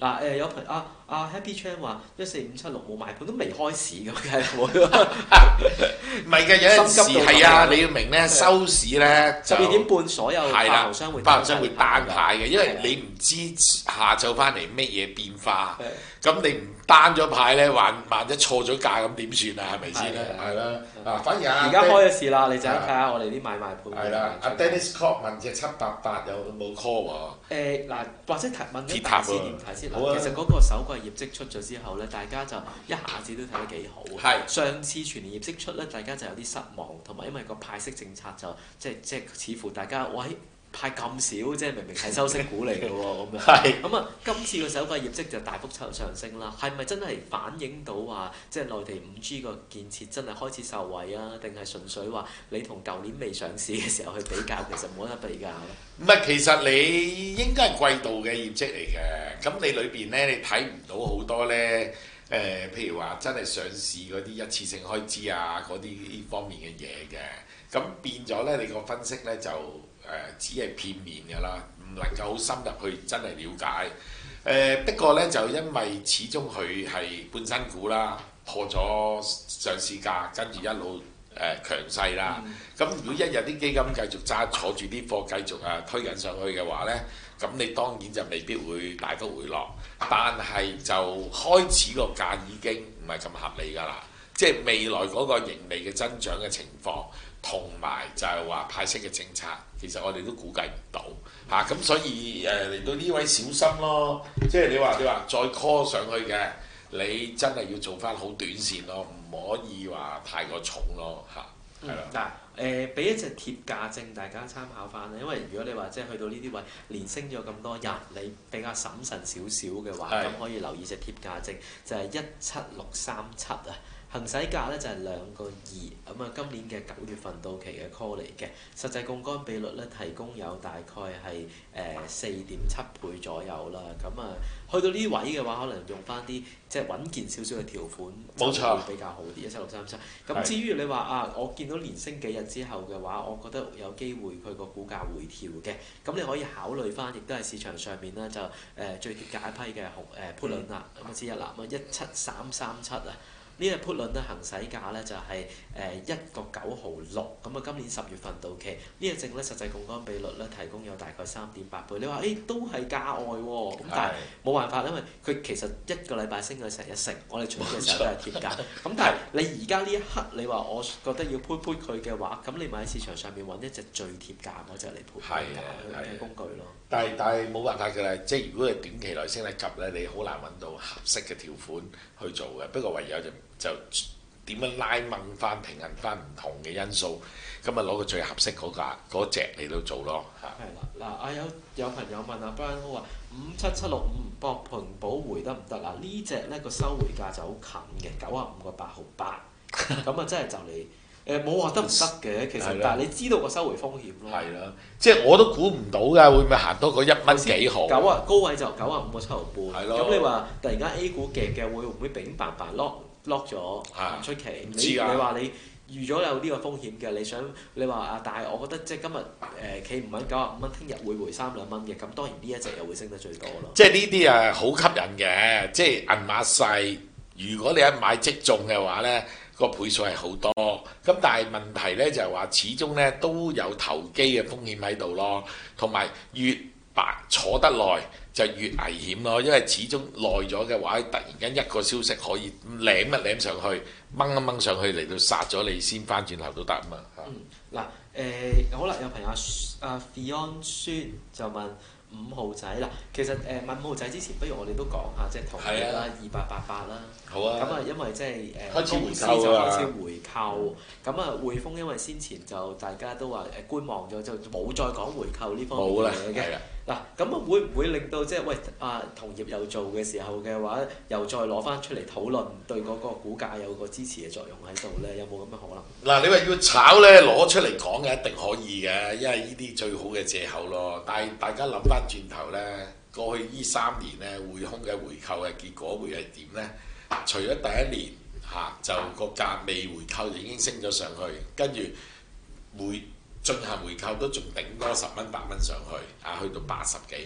嗱誒有朋啊啊 Happy Chan 話一四五七六冇買盤都未開市咁，梗係冇啦。 唔係嘅，有陣時係啊，你要明咧，收市咧十二點半所有發行商會發行商會單牌嘅，因為你唔知下晝翻嚟乜嘢變化，咁你唔單咗牌咧，萬萬一錯咗價咁點算啊？係咪先咧？係啦，啊反而啊， 而家開咗市啦，你就睇下我哋啲買賣盤。 係啦，阿 Dennis Cott 問隻七八八有冇 call 喎？ 誒嗱，或者提問咗大師點睇先。 好啊。 其實嗰個首季業績出咗之後咧，大家就一下子都睇得幾好。 係。 上次全年業績出咧，大家就有啲失望，同埋因為個派息政策就即係即係似乎大家喂派咁少，即係明明係收息股嚟嘅喎咁樣。係。咁啊，今次個首季業績就大幅上升啦，係咪真係反映到話即係內地五 G 個建設真係開始受惠啊？定係純粹話你同舊年未上市嘅時候去比較，其實冇得比較咧？ 唔係，其實你應該係季度嘅業績嚟嘅，咁你裏邊咧你睇唔到好多咧。誒、呃，譬如話真係上市嗰啲一次性開支啊，嗰啲呢方面嘅嘢嘅，咁變咗咧，你個分析咧就誒、呃、只係片面㗎啦，唔能夠好深入去真係了解。誒、呃，不過咧就因為始終佢係半新股啦，破咗上市價，跟住一路誒、呃、強勢啦。咁、嗯、如果一日啲基金繼續揸坐住啲貨，繼續啊推緊上去嘅話咧，咁你當然就未必會大幅回落。但係就開始個價已經唔係咁合理㗎啦，即係未來嗰個盈利嘅增長嘅情況，同埋就係話派息嘅政策，其實我哋都估計唔到嚇，咁、啊、所以誒嚟、呃、到呢位小心咯，即係你話你話再 call 上去嘅，你真係要做翻好短線咯，唔可以話太過重咯嚇。係啦， 嗱誒，俾、呃、一隻貼價證大家參考翻咧，因為如果你話即係去到呢啲位連升咗咁多日，你比較審慎少少嘅話，咁可以留意隻貼價證，就係一七六三七啊。行使價咧就係兩個二，咁啊今年嘅九月份到期嘅 call 嚟嘅，實際槓桿比率咧提供有大概係誒四點七倍左右啦，咁啊去到呢位嘅話，可能用翻啲即係穩健少少嘅條款， 冇錯， 會比較好啲。一七六三七，咁至於你話啊，我見到連升幾日之後嘅話，我覺得有機會佢個股價回調嘅，咁你可以考慮翻，亦都係市場上面咧就誒、呃、最貼價一批嘅紅誒 put 輪啦，咁啊之一啦，咁啊一七三三七啊。呢隻 put 輪咧行使價咧就係誒一個九毫六，咁啊今年十月份到期，呢隻證咧實際槓桿比率咧提供有大概三點八倍。你話誒、欸、都係價外喎，咁但係冇辦法，因為佢其實一個禮拜升咗成一成，我哋出嘅時候都係貼價。咁但係你而家呢一刻你話我覺得要 put put 佢嘅話，咁你咪喺市場上面揾一隻最貼價嗰隻嚟 put 價嘅工具咯。 但係但係冇辦法㗎啦，即係如果係短期內升得急咧，你好難揾到合適嘅條款去做嘅。不過唯有就就點樣拉掹翻平衡翻唔同嘅因素，咁啊攞個最合適嗰架嗰隻嚟到做咯嚇。 係啦，嗱啊有有朋友問阿 Brian 話五七七六五博平保回得唔得啊？呢隻咧個收回價就好近嘅，九啊五個八毫八，咁啊真係就嚟。誒冇話得唔得嘅，其實，但係你知道個收回風險咯。係啦， 即係我都估唔到㗎，會唔會行多個一蚊幾毫？ 九啊高位就九啊五個七毫半。 係咯。 咁你話突然間 A 股夾嘅，會唔會平白白 lock lock 咗？唔出奇。 唔知㗎。 你話你預咗有呢個風險嘅，你想你話啊，但係我覺得即係今日誒企唔穩九啊五蚊，聽日會回三兩蚊嘅，咁當然呢一隻又會升得最多咯。 即係呢啲啊好吸引嘅，即係銀碼細，如果你一買即中嘅話咧。個倍數係好多，咁但係問題咧就係話，始終咧都有投機嘅風險喺度咯，同埋越白坐得耐就越危險咯，因為始終耐咗嘅話，突然間一個消息可以舐一舐上去，掹一掹上去嚟到殺咗你先翻轉頭都得啊嘛。 嗯，嗱誒好啦，有朋友阿 Fion 孫就問。五號仔嗱，其實誒問五號仔之前，不如我哋都講下即係同業啦，二八八八啦。 好啊。 咁啊，因為即係誒公司就開始回購，咁啊匯豐因為先前就大家都話誒觀望咗，就冇再講回購呢方面嘅嘢嘅。嗱，咁啊會唔會令到即係喂啊同業又做嘅時候嘅話，又再攞翻出嚟討論，對嗰個股價有個支持嘅作用喺度咧？有冇咁嘅可能？ 嗱，你話要炒咧，攞出嚟講嘅一定可以嘅，因為呢啲最好嘅藉口咯。但係大家諗翻轉頭咧，過去呢三年咧匯豐嘅回購嘅結果會係點咧？除咗第一年嚇、啊、就個價未回購就已經升咗上去，跟住回進行回購都仲頂多十蚊八蚊上去，啊去到八十幾。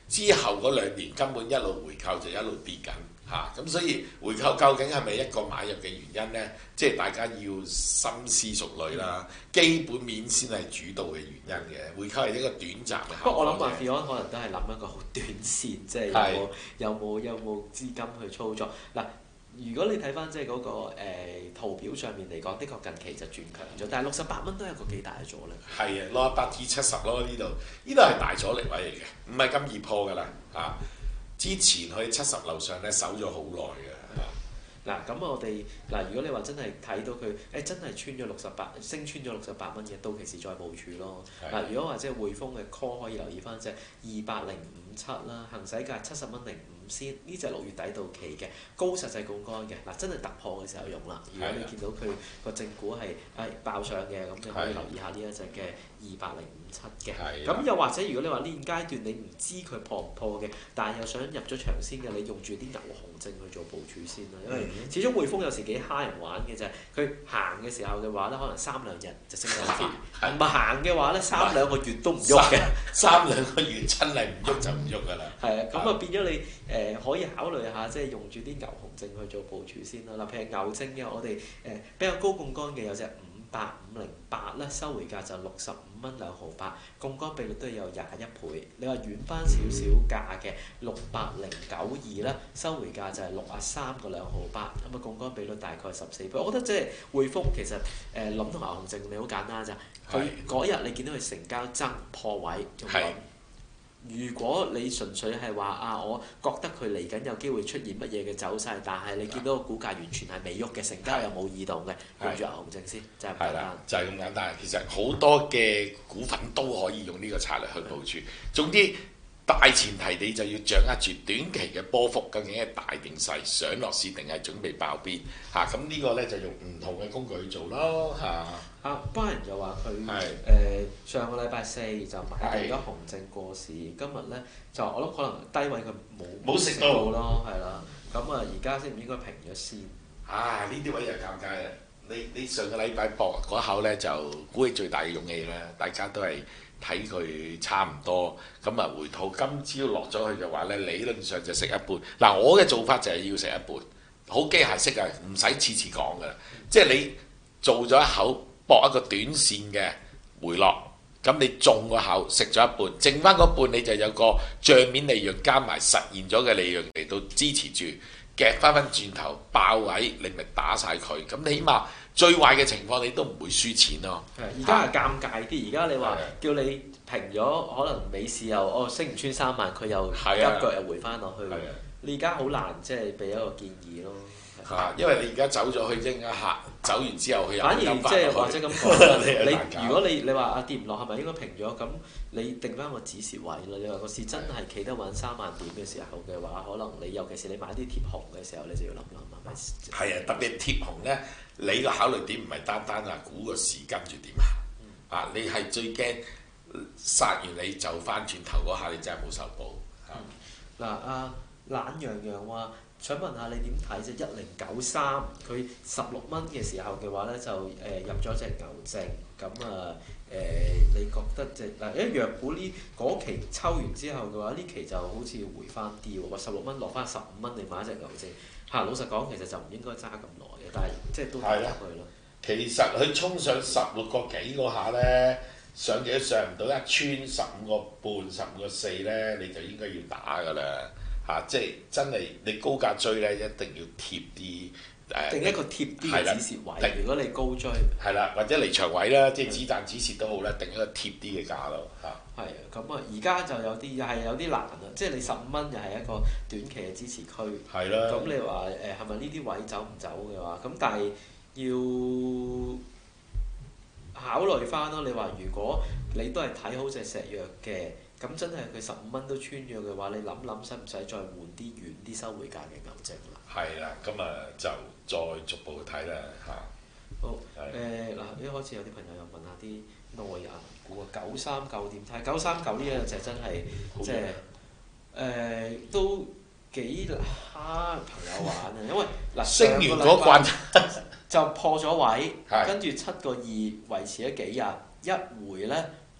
之後嗰兩年根本一路回購就一路跌緊。嚇咁、啊、所以回購究竟係咪一個買入嘅原因呢？即係大家要深思熟慮啦。基本面先係主導嘅原因嘅，回購係一個短暫嘅。 不過我諗阿 Fion 可能都係諗一個好短線，即係有冇有冇有冇資金去操作嗱。如果你睇翻即係嗰個誒、呃、圖表上面嚟講，的確近期就轉強咗，但係六十八蚊都係一個幾大嘅阻力。係啊，六十八至七十咯，呢度呢度係大阻力位嚟嘅，唔係咁易破㗎啦嚇。之前去七十樓上咧守咗好耐嘅。 嗱咁我哋嗱，如果你話真係睇到佢誒、欸、真係穿咗六十八，升穿咗六十八蚊嘅，到期時再部署咯。嗱，如果話即係匯豐嘅 call 可以留意翻即係二百零五七啦，行使價七十蚊零五先，呢隻六月底到期嘅高實際槓桿嘅，嗱真係突破嘅時候用啦。如果你見到佢個正股係誒爆上嘅，咁你可以留意下呢一隻嘅二百零五七嘅。咁又或者如果你話呢現階段你唔知佢破唔破嘅，但係又想入咗場先嘅，你用住啲牛熊證去做部署先啦，因為始終匯豐有時幾蝦人玩嘅就係佢行嘅時候嘅話咧，可能三兩日就升兩次；唔係行嘅話咧，三兩個月都唔喐嘅。 三兩個月真係唔喐就唔喐㗎啦。係啊，咁啊變咗你誒、呃、可以考慮下，即係用住啲牛熊證去做部署先啦。嗱，譬如牛證嘅，我哋誒、呃、比較高槓桿嘅有隻五八五零八咧，收回價就六十五蚊兩毫八，槓桿比率都有廿一倍。你話遠翻少少價嘅六百零九二咧，收回價就係六啊三個兩毫八，咁啊槓桿比率大概十四倍。我覺得即係匯豐其實誒諗同牛熊證你好簡單咋，佢嗰日你見到佢成交增破位，用諗。如果你純粹係話啊，我覺得佢嚟緊有機會出現乜嘢嘅走勢，但係你見到個股價完全係未喐嘅，成交又冇異動嘅，用住牛熊證先，就係咁簡單。 就係咁簡單。其實好多嘅股份都可以用呢個策略去部署。總之大前提你就要掌握住短期嘅波幅究竟係大定細，上落市定係準備爆邊嚇。咁、啊、呢個咧就用唔同嘅工具去做咯嚇。 阿 Brian 就話佢誒上個禮拜四就買咗熊證過市，今日咧就我諗可能低位佢冇冇食到咯，係啦。咁啊而家先唔應該平咗先。 啊呢啲位又尷尬啦！你你上個禮拜博嗰口咧就鼓起最大嘅勇氣啦，大家都係睇佢差唔多，咁啊回吐今朝落咗去嘅話咧，理論上就食一半。嗱，我嘅做法就係要食一半，好機械式啊，唔使次次講噶啦，即係你做咗一口。博一個短線嘅回落，咁你中個口食咗一半，剩翻嗰半你就有個帳面利潤加埋實現咗嘅利潤嚟到支持住，夾翻翻轉頭爆位，你咪打晒佢。咁你起碼最壞嘅情況你都唔會輸錢咯。 而家係尷尬啲，而家你話叫你平咗，可能美市又哦升唔穿三萬，佢又急腳又回翻落去。你而家好難即係俾一個建議咯。 嚇，因為你而家走咗去啫，客走完之後佢又反而即係或者咁講，你如果你你話啊跌唔落係咪應該平咗？咁你定翻個止蝕位啦。你話個市真係企得穩三萬點嘅時候嘅話，可能你尤其是你買啲貼紅嘅時候，你就要諗諗係咪？ 係啊，特別貼紅咧，你個考慮點唔係單單啊估個市跟住點行啊，你係最驚殺完你就翻轉頭嗰下，你真係冇受報。 嗱，阿懶洋洋話。想問下你點睇啫？一零九三佢十六蚊嘅時候嘅話咧，就誒、呃、入咗隻牛證，咁啊誒，你覺得即係嗱，因為弱股呢嗰期抽完之後嘅話，呢期就好似回翻啲喎，話十六蚊落翻十五蚊，你買一隻牛證嚇。老實講，其實就唔應該揸咁耐嘅，但係即係都睇入去咯。 其實佢衝上十六個幾嗰下咧，上幾都上唔到一穿十五個半、十五個四咧，你就應該要打㗎啦。嚇、啊！即係真係你高價追咧，一定要貼啲誒， 呃、定一個貼啲嘅止蝕位。如果你高追， 係啦，或者離場位啦，即係止賺止蝕都好啦，定一個貼啲嘅價咯嚇。 係啊，咁啊，而家就有啲又係有啲難啊，即係你十五蚊又係一個短期嘅支持區。係啦的。咁你話誒係咪呢啲位走唔走嘅話？咁但係要考慮翻咯。你話如果你都係睇好隻石藥嘅。咁真係佢十五蚊都穿咗嘅話，你諗諗使唔使再換啲遠啲收回價嘅牛證啦？ 係啦，咁啊就再逐步睇啦嚇。 好誒嗱，一開始有啲朋友又問下啲內銀股啊，九三九點睇？九三九呢樣就真係即係誒都幾蝦朋友玩啊，因為嗱升完嗰關就破咗位，跟住七個二維持咗幾日，一回咧。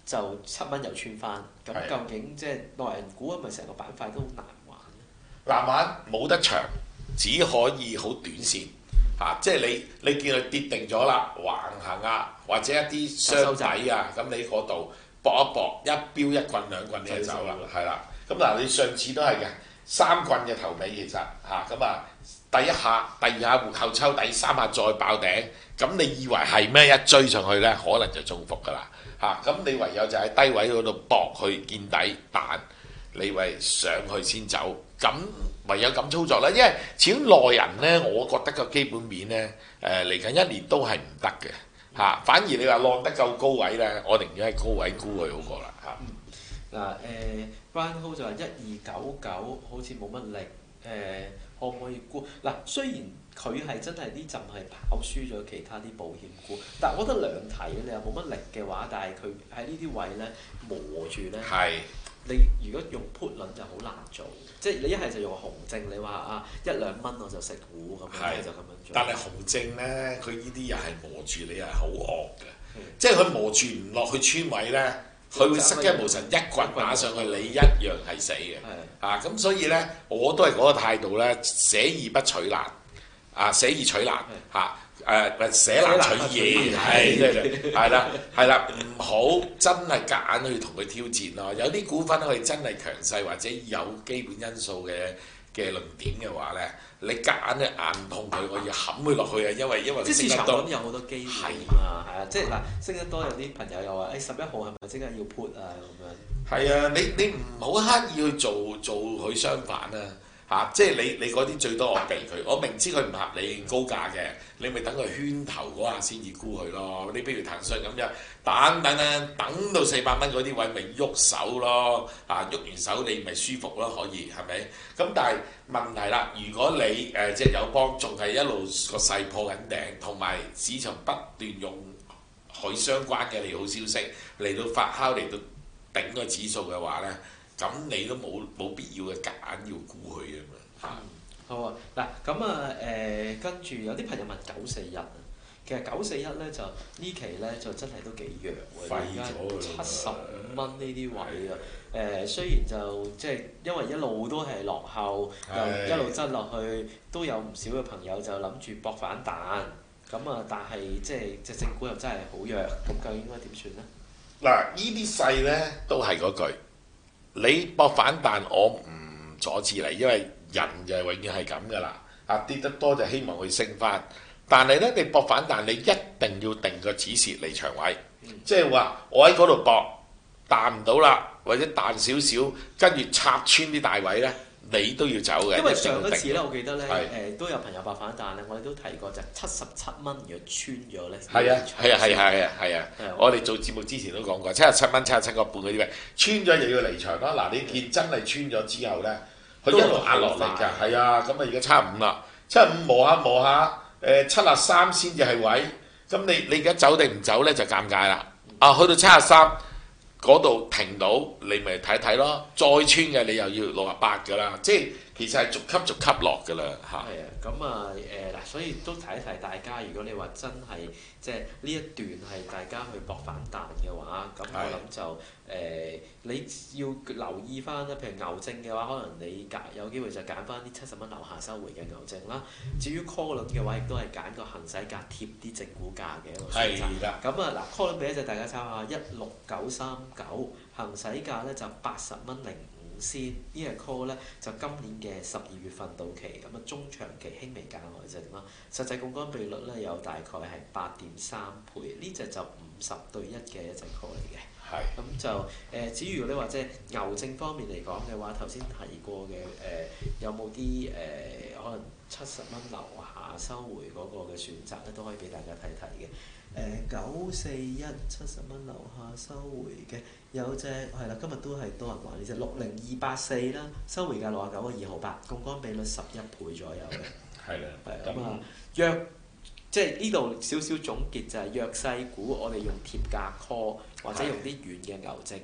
就七蚊又穿翻。咁係究竟即係內人股係咪成個板塊都好難玩咧？ 難玩冇得長，只可以好短線嚇、啊，即係你你見佢跌定咗啦，橫行啊，或者一啲箱底啊，咁你嗰度搏一搏，一標一棍兩棍你就走啦，係啦。咁嗱，你上次都係嘅，三棍嘅頭尾其實嚇，咁啊第一下、第二下回扣抽，第三下再爆頂，咁你以為係咩？一追上去呢，可能就中伏㗎啦嚇。咁、你唯有就喺低位嗰度搏去見底彈，你為上去先走，咁唯有咁操作啦。因為始終內人呢，我覺得個基本面呢，誒嚟緊一年都係唔得嘅嚇。反而你話浪得夠高位呢，我寧願喺高位沽佢好過啦嚇。 嗱誒 Brian Ho 就話一二九九好似冇乜力，誒、呃、可唔可以沽？嗱，雖然佢係真係呢陣係跑輸咗其他啲保險股，但係我覺得兩睇你又冇乜力嘅話，但係佢喺呢啲位咧磨住咧， 係你如果用 put 輪就好難做，即係你一係就用紅證，你話啊一兩蚊我就食股咁樣，就咁樣做。 但係紅證咧，佢呢啲又係磨住你係好惡嘅，嗯、即係佢磨住唔落去穿位咧。佢會失驚無神一棍打上去，你一樣係死嘅。啊，咁所以咧，我都係嗰個態度咧，捨易不取難，啊，捨易取難嚇，誒誒捨難取易，係係啦係啦，唔好真係夾硬去同佢挑戰咯。有啲股份佢真係強勢或者有基本因素嘅嘅論點嘅話咧，你夾硬咧硬碰佢，我要冚佢落去啊！因為因為即係市場咁有好多機會啊，係啊，即係嗱升得多有啲朋友又話誒十一號係咪即刻要 put 啊咁樣？ 係啊，你你唔好刻意去做做佢相反啊！嚇、啊，即係你你嗰啲最多我避佢，我明知佢唔合理高價嘅，你咪等佢圈頭嗰下先至沽佢咯。你譬如騰訊咁樣，等等咧，等到四百蚊嗰啲位咪喐手咯。啊，喐完手你咪舒服咯，可以係咪？咁但係問題啦，如果你誒隻友邦仲係一路個勢破緊頂，同埋市場不斷用佢相關嘅利好消息嚟到發酵嚟到頂個指數嘅話咧。咁你都冇冇必要嘅夾硬要估佢嘅嘛？ 嗯，好啊，嗱咁啊誒，跟住有啲朋友問九四一啊，其實九四一咧就呢期咧就真係都幾弱喎，而家七十五蚊呢啲位啊，誒、呃、雖然就即係因為一路都係落後，又一路執落去，都有唔少嘅朋友就諗住搏反彈，咁啊但係即係隻正股又真係好弱，咁究竟應該點算咧？ 嗱，呢啲勢咧都係嗰句。你搏反彈，我唔阻止你，因為人就永遠係咁噶啦。啊，跌得多就希望佢升翻，但係咧你搏反彈，你一定要定個止蝕離場位，嗯、即係話我喺嗰度搏彈唔到啦，或者彈少少，跟住插穿啲大位咧，你都要走嘅。 因為上一次咧，我記得咧，誒是、 呃、都有朋友搏反彈咧，我哋都提過就七十七蚊，如果穿咗咧， 係啊係啊係啊係啊係啊！我哋做節目之前都講過，七十七蚊、七十七個半嗰啲位穿咗又要離場咯。嗱，你見真係穿咗之後咧，佢一路壓落嚟㗎，係啊，咁啊而家差五啦，七十五磨下磨下，誒七十三先至係位，咁你你而家走定唔走咧就尷尬啦。啊，去到七十三。嗰度停到，你咪睇睇咯。再穿嘅你又要六十八㗎啦，即係其實係逐級逐級落㗎啦嚇。係啊，咁啊誒嗱，所以都提一提大家，如果你話真係即係呢一段係大家去搏反彈嘅話，咁我諗就誒、呃、你要留意翻啦。譬如牛證嘅話，可能你揀有機會就揀翻啲七十蚊樓下收回嘅牛證啦。至於 call 輪嘅話，亦都係揀個行使價貼啲正股價嘅一個選擇。係啦。咁啊嗱 call 輪俾一隻大家參考下，一六九三九行使價咧就八十蚊零五仙，呢隻 call 咧就今年嘅十二月份到期，咁啊中長期輕微價外就點啊？實際槓桿比率咧有大概係八點三倍，呢隻就五十對一嘅一隻 call 嚟嘅。係是。咁就誒、呃，至於你話即係牛證方面嚟講嘅話，頭先提過嘅誒、呃，有冇啲誒可能七十蚊樓下收回嗰個嘅選擇咧，都可以俾大家睇睇嘅。誒九四一七十蚊樓下收回嘅有隻係啦，今日都係多人玩呢隻六零二八四啦，收回價六十九個二毫八，槓桿比率十一倍左右嘅。係啦，係咁啊，弱即係呢度少少總結就係弱勢股，我哋用貼價 call 或者用啲軟嘅牛證。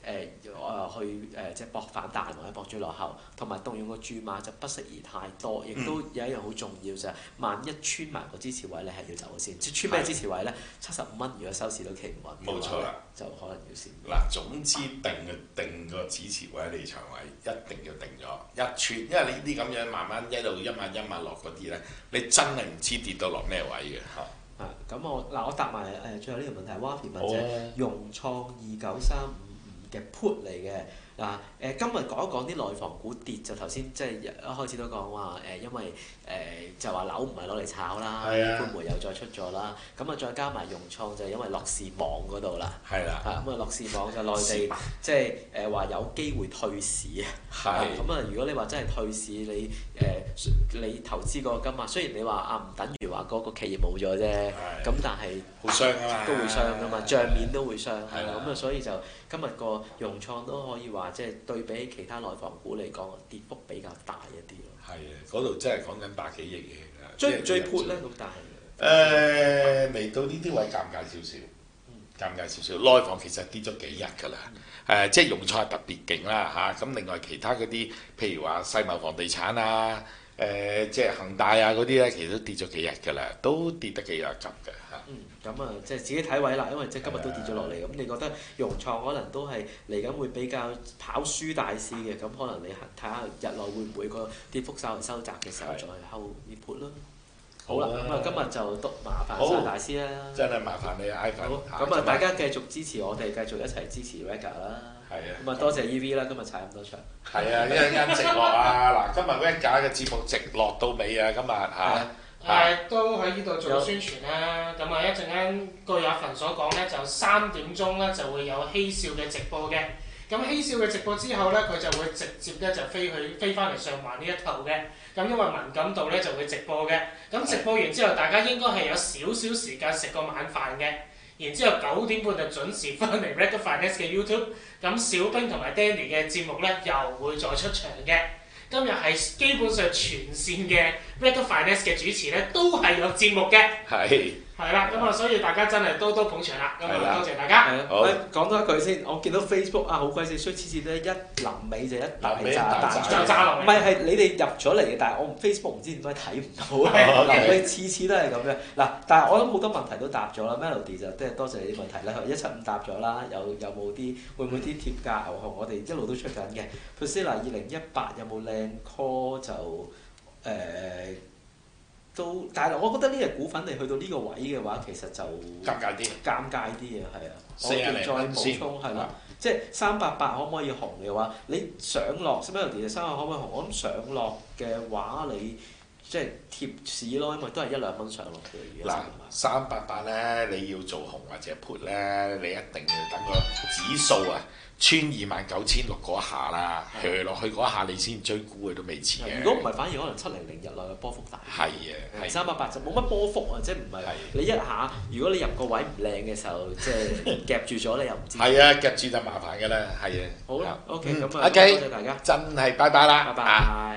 誒去誒即係搏反彈或者搏追落後，同埋動用個注碼就不適宜太多，亦都有一樣好重要就係、是，萬一穿埋個支持位，你係要走先。即係穿咩支持位咧？七十五蚊，如果收市都企唔穩， 冇錯啦， 就可能要先。 嗱，總之定嘅定個支持位、離場位一定要定咗一穿，因為你呢啲咁樣慢慢一路一萬一萬落嗰啲咧，你真係唔知跌到落咩位嘅嚇。 啊，咁我嗱我答埋誒最後呢條問題 ，Wafi 問者融創二九三五五嘅 put 嚟嘅。嗱誒，今日講一講啲內房股跌，就頭先即係一開始都講話誒，因為誒、呃、就話樓唔係攞嚟炒啦，官媒又再出咗啦，咁啊再加埋融創就因為樂視網嗰度啦， 係啦， 啊咁啊樂視網就內地即係誒話有機會退市啊，咁啊如果你話真係退市，你誒、呃、你投資個金額，雖然你話啊唔等於話嗰個企業冇咗啫，咁但係好傷啊嘛， 都會傷噶嘛，帳面都會傷，咁啊所以就今日個融創都可以話。即係對比其他內房股嚟講，跌幅比較大一啲咯。 係啊，嗰度真係講緊百幾億嘅。 追唔追 put 咧？咁但係誒未到呢啲位尷尬少少，尷尬少少。內房其實跌咗幾日㗎啦。誒即係融創係特別勁啦嚇。咁另外其他嗰啲，譬如話世茂房地產啊，誒即係恒大啊嗰啲咧，其實都跌咗幾日㗎啦，都跌得幾有急嘅嚇。 嗯，咁啊，即係自己睇位啦，因為即係今日都跌咗落嚟，咁你覺得融創可能都係嚟緊會比較跑輸大市嘅，咁可能你睇下日內會唔會個跌幅稍微收窄嘅時候再睺熱盤咯。好啦，咁啊今日就都麻煩晒大師啦， 真係麻煩你 iPhone。 好，咁啊大家繼續支持我哋，繼續一齊支持 Rega 啦。係啊。咁啊多謝 E V 啦，今日踩咁多場。係啊，一陣間直落啊！嗱，今日 Rega 嘅節目直落到尾啊！今日嚇。 誒、啊、都喺呢度做宣傳啦，咁啊一陣間據阿馮所講咧，就三點鐘咧就會有嬉笑嘅直播嘅。咁嬉笑嘅直播之後咧，佢就會直接咧就飛去飛翻嚟上環呢一頭嘅。咁因為文錦渡咧就會直播嘅。咁直播完之後，大家應該係有少少時間食個晚飯嘅。然之後九點半就準時翻嚟 Rega Finance 嘅 YouTube。咁小兵同埋 Danny 嘅節目咧又會再出場嘅。今日係基本上全線嘅 Rega Finance 嘅主持咧，都係有節目嘅。係。係啦，咁啊，所以大家真係多多捧場啦。咁啊，多謝大家。 好。講多一句先，我見到 Facebook 啊，好鬼死衰，次次咧一臨尾就一大炸彈就炸落嚟。 唔係係你哋入咗嚟嘅，但係我 Facebook 唔知點解睇唔到。臨尾次次都係咁樣。嗱，但係我諗好多問題都答咗啦。Melody 就即係多謝你啲問題啦。一七五答咗啦，有有冇啲會唔會啲貼價牛熊？我哋一路都出緊嘅。Priscilla 二零一八有冇靚 call 就誒？都，但係我覺得呢隻股份你去到呢個位嘅話，其實就尷尬啲， 尷尬啲啊，係啊。 四廿零蚊先， 我哋再補充係啦，即係三百八可唔可以紅嘅話，你上落 Melody 三百可唔可以紅？我諗上落嘅話，你即係貼市咯，因為都係一兩蚊上落嘅。 嗱，三百八咧，你要做紅或者 put 咧，你一定要等個指數啊！穿二萬九千六嗰下啦，去落去嗰下你先追股嘅都未遲嘅。 如果唔係，反而可能七零零日內嘅波幅大。 係啊， 三百八就冇乜波幅啊，即係唔係你一下，如果你入個位唔靚嘅時候，即係夾住咗你又唔知。 係啊，夾住就麻煩㗎啦，係啊。 好啦，OK，咁啊，多謝大家， 真係拜拜啦， 拜拜。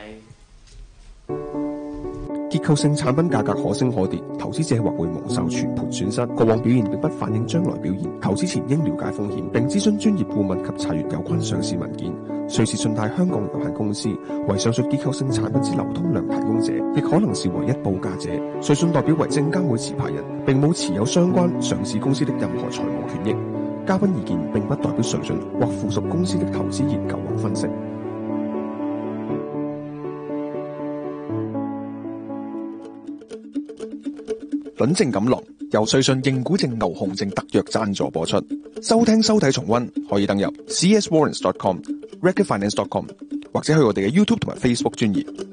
結構性產品價格可升可跌，投資者或會蒙受全盤損失。過往表現並不反映將來表現，投資前應了解風險，並諮詢專業顧問及查閱有關上市文件。瑞士信貸香港有限公司為上述結構性產品之流通量提供者，亦可能是唯一報價者。瑞信代表為證監會持牌人，並冇持有相關上市公司的任何財務權益。嘉賓意見並不代表瑞信或附屬公司的投資研究或分析。輪證錦囊由瑞信認股證牛熊證特約贊助播出。收聽收睇重溫可以登入 c s warrants dot com、rega finance dot com 或者去我哋嘅 YouTube 同埋 Facebook 專頁。